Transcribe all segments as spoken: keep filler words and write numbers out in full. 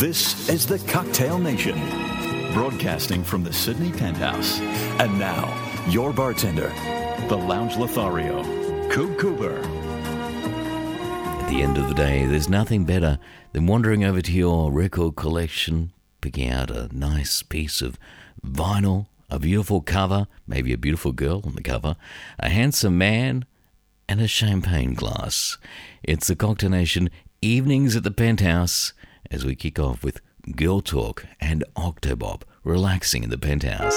This is the Cocktail Nation, broadcasting from the Sydney Penthouse. And now, your bartender, the Lounge Lothario, Coop Cooper. At the end of the day, there's nothing better than wandering over to your record collection, picking out a nice piece of vinyl, a beautiful cover, maybe a beautiful girl on the cover, a handsome man, and a champagne glass. It's the Cocktail Nation Evenings at the Penthouse as we kick off with Girl Talk and Octobop relaxing in the Penthouse.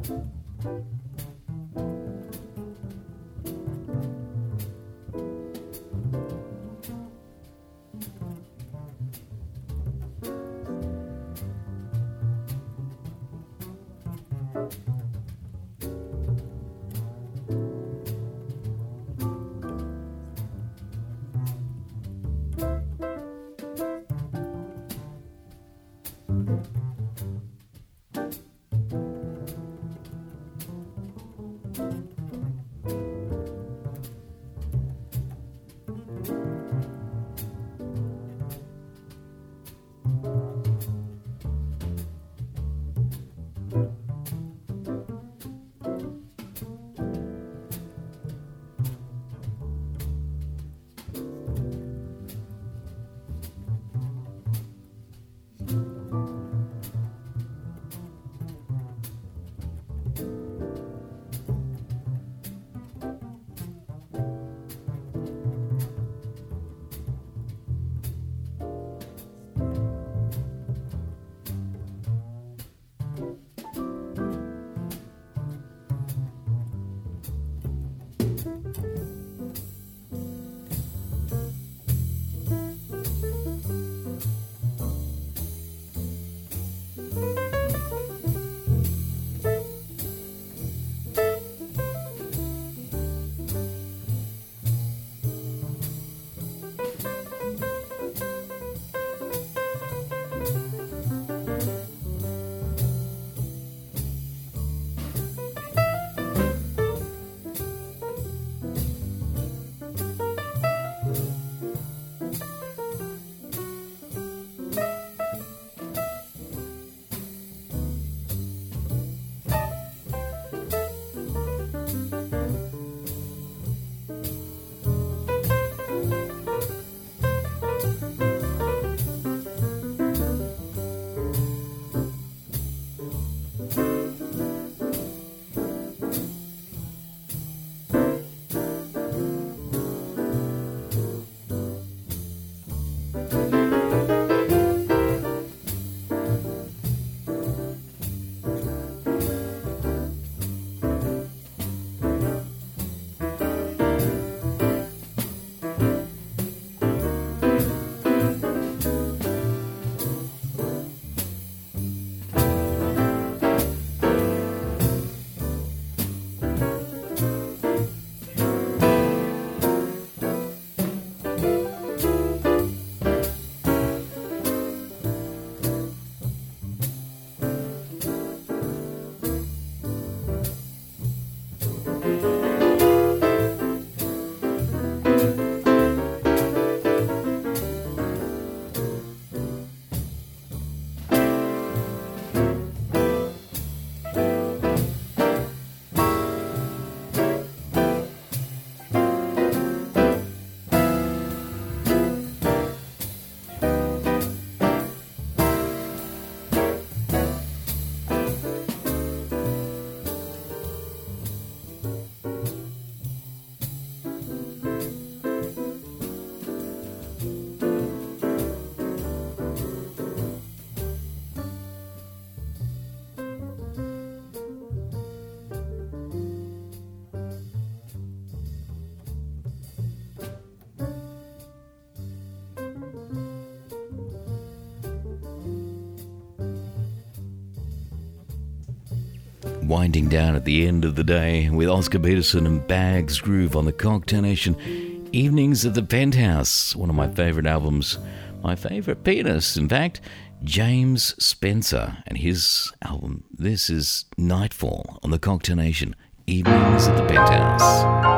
Winding down at the end of the day with Oscar Peterson and Bags Groove on the Cocktail Nation. Evenings at the Penthouse, one of my favourite albums, my favourite pianist, in fact, James Spencer, and his album. This is Nightfall on the Cocktail Nation. Evenings at the Penthouse.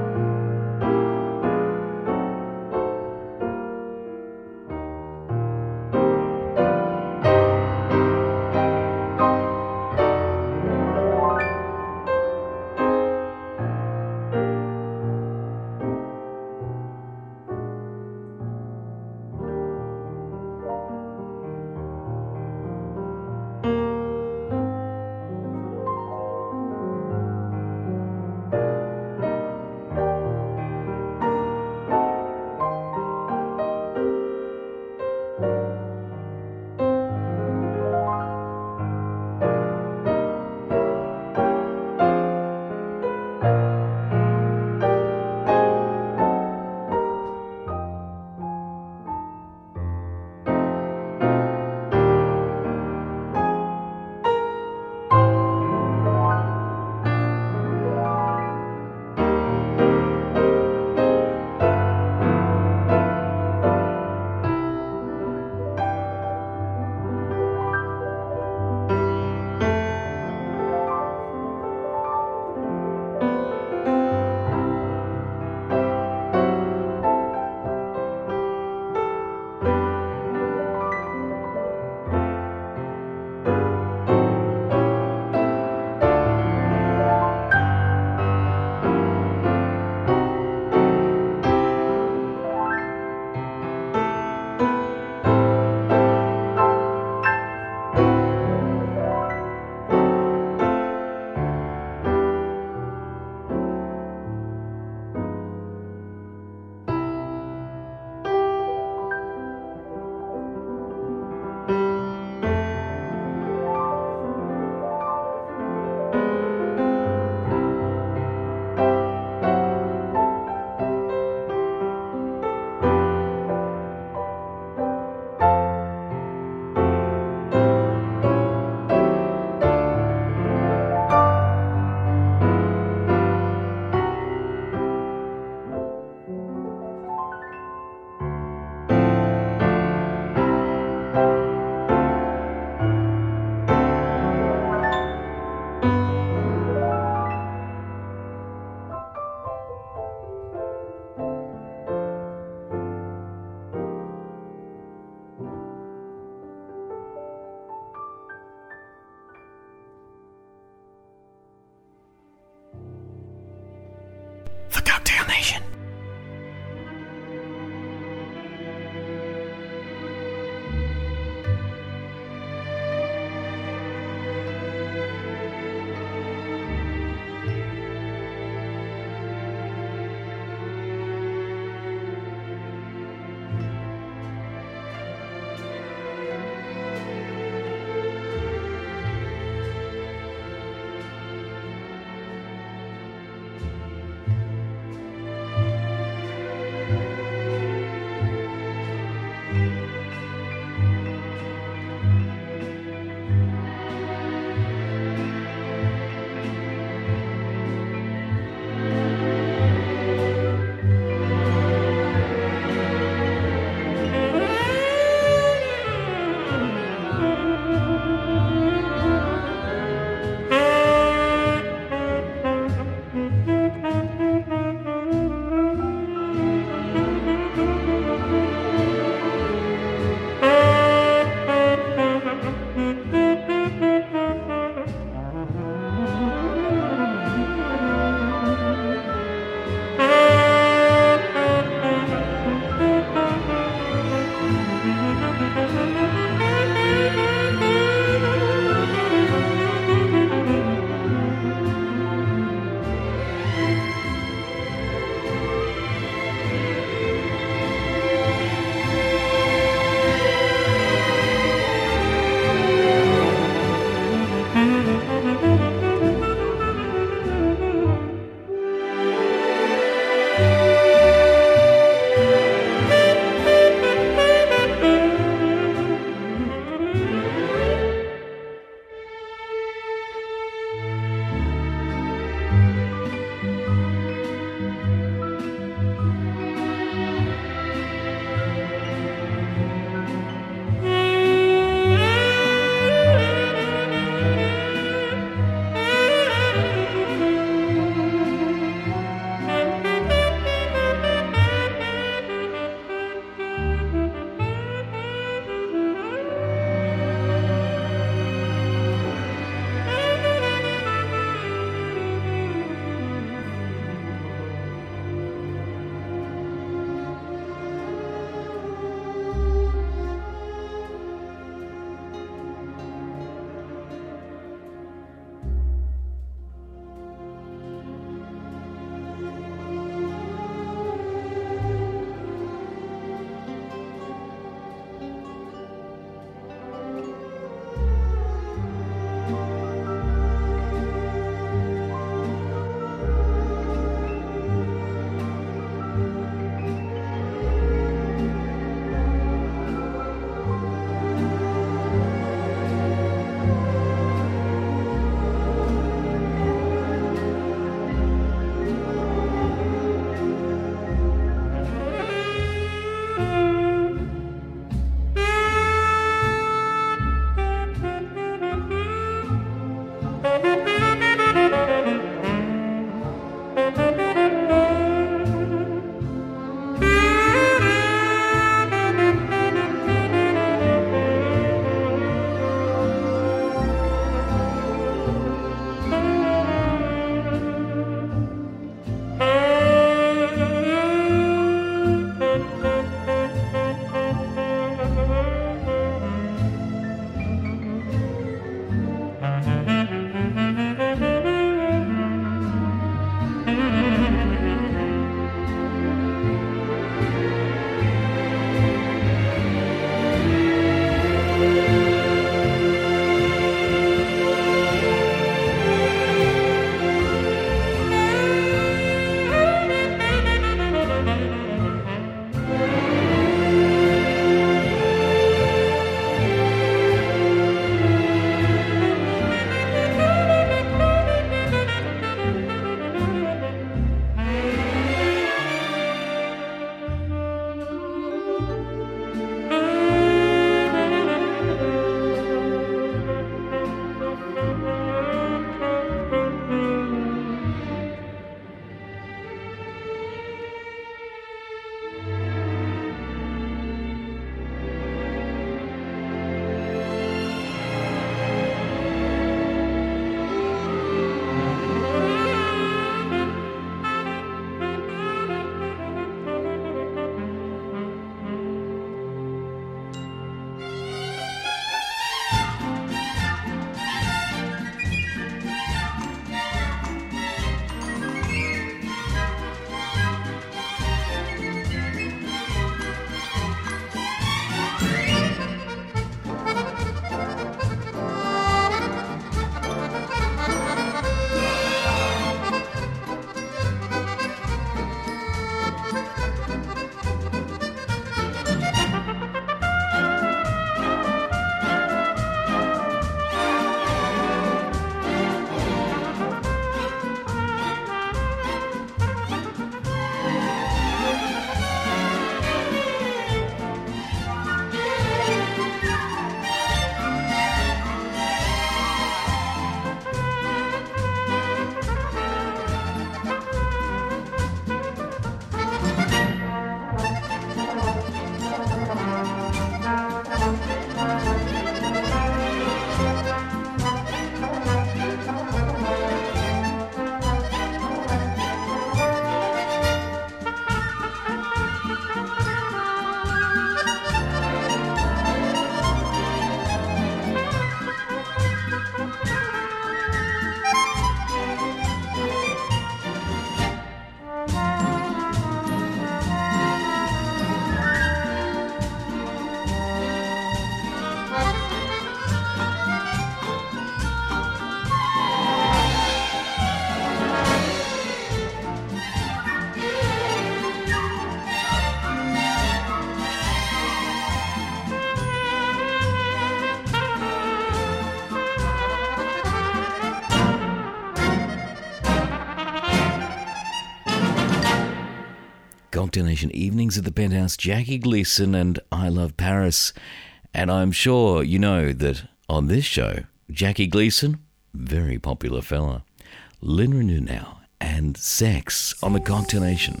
Cocktail Nation Evenings at the Penthouse, Jackie Gleason and I Love Paris. And I'm sure you know that on this show, Jackie Gleason, very popular fella. Lynn Renew now and Sex on the Cocktail Nation.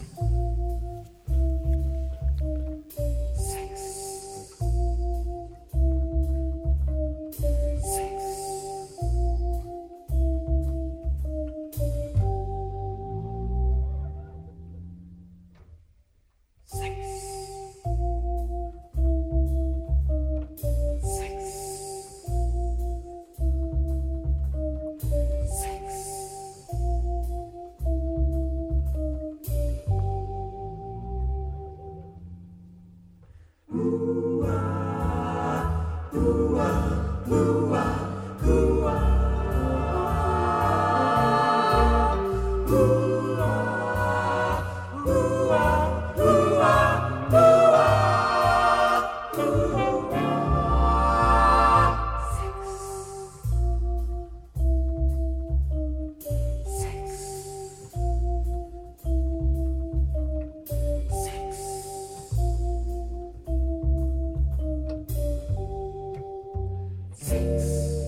Six.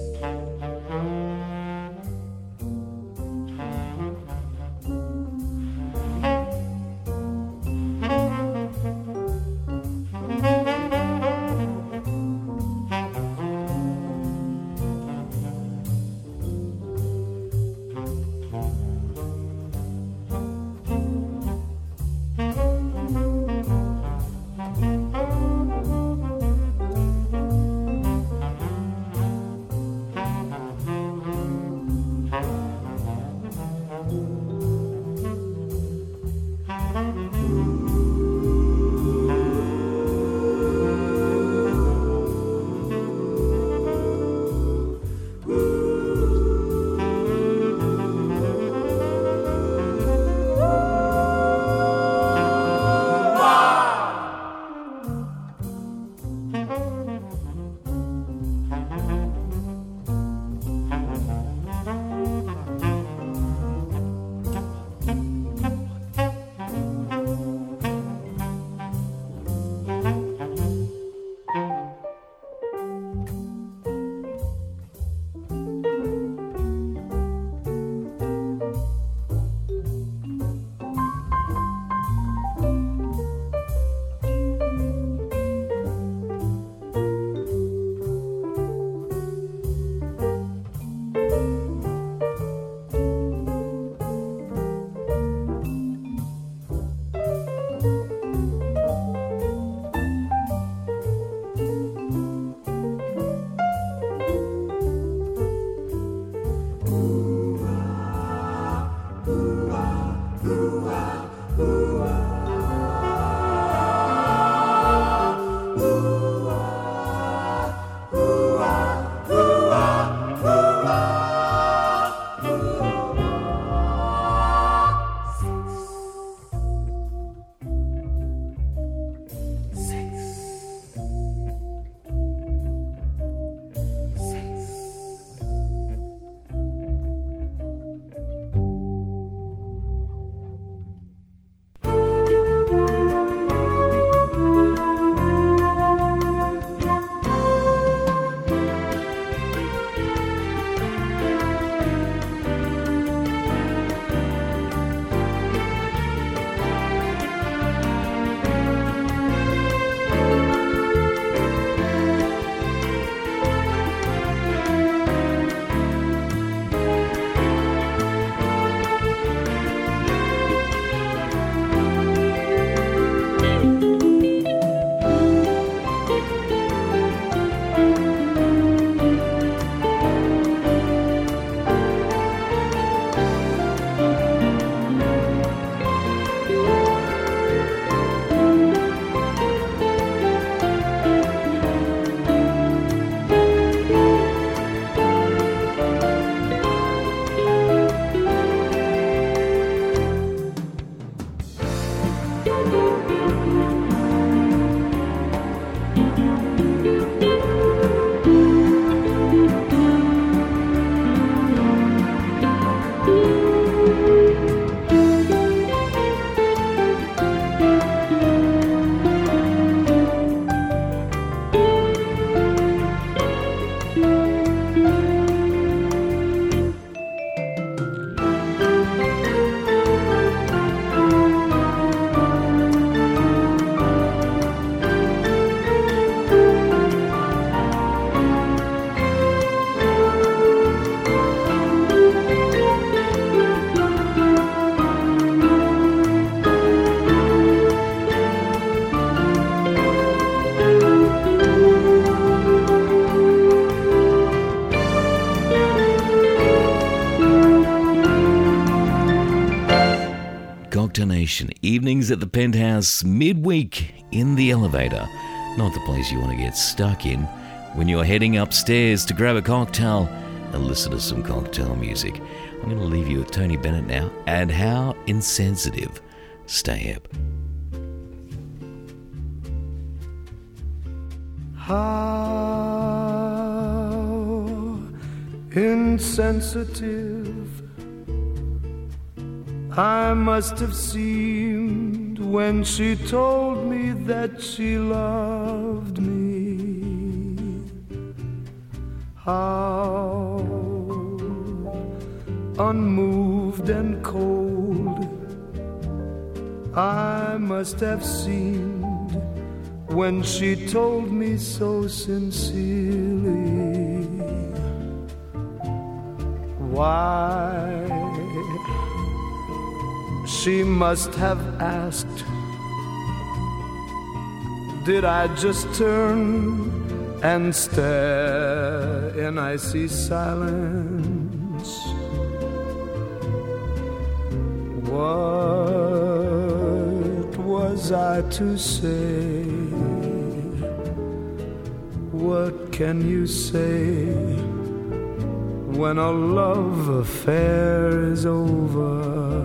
Nation. Evenings at the Penthouse, midweek in the elevator. Not the place you want to get stuck in when you're heading upstairs to grab a cocktail and listen to some cocktail music. I'm going to leave you with Tony Bennett now and How Insensitive. Stay hip. How insensitive I must have seemed when she told me that she loved me. How unmoved and cold I must have seemed when she told me so sincerely. Why, she must have asked, did I just turn and stare in icy silence? What was I to say? What can you say when a love affair is over?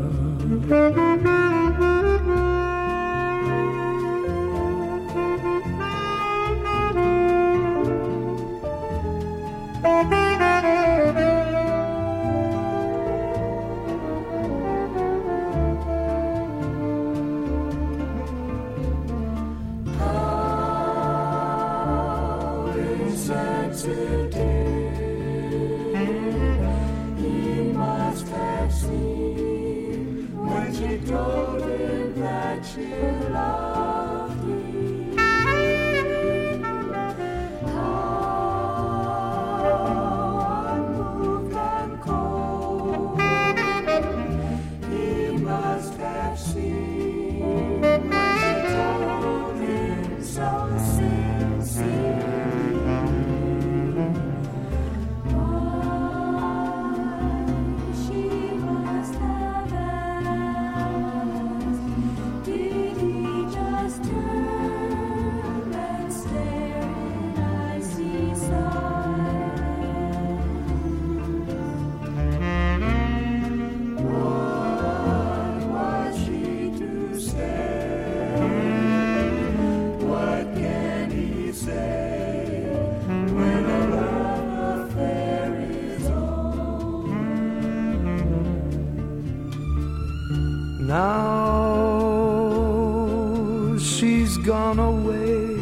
Now she's gone away,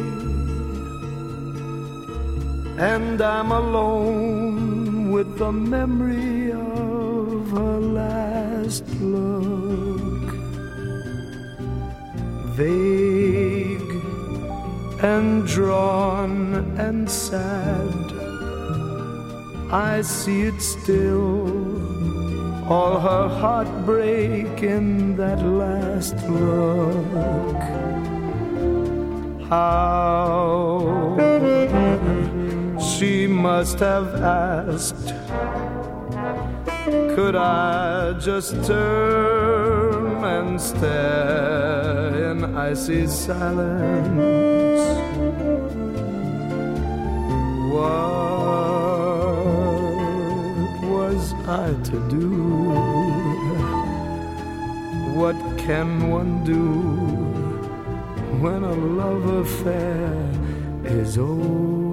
and I'm alone with the memory of her last look. Vague and drawn and sad, I see it still, all her heartbreak in that last look. How she must have asked, could I just turn and stare in icy silence? What was I to do? What can one do when a love affair is over?